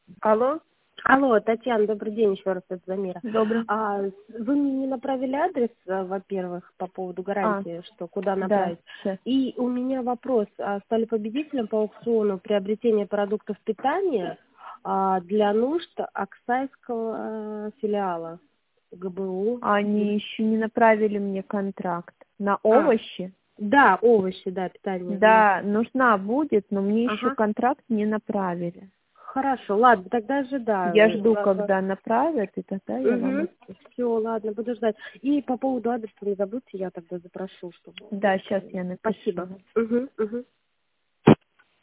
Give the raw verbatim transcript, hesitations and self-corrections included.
Алло. Алло, Татьяна, добрый день еще раз, это Замира. Добрый. А, вы мне не направили адрес, а, во-первых, по поводу А, гарантии, что куда да, направить. сейчас. И у меня вопрос. А, стали победителем по аукциону приобретения продуктов питания а, для нужд Аксайского э, филиала ГБУ. Они еще не направили мне контракт на А, овощи. да, овощи, да, питание. Да. Да, нужна будет, но мне еще Ага. контракт не направили. Хорошо, ладно, тогда Я ожидаю. жду, когда направят, и тогда я вам Угу. отпишу. Все, ладно, буду ждать. И по поводу адреса не забудьте, я тогда запрошу, чтобы... Да, сейчас я напишу. Спасибо. Угу, угу.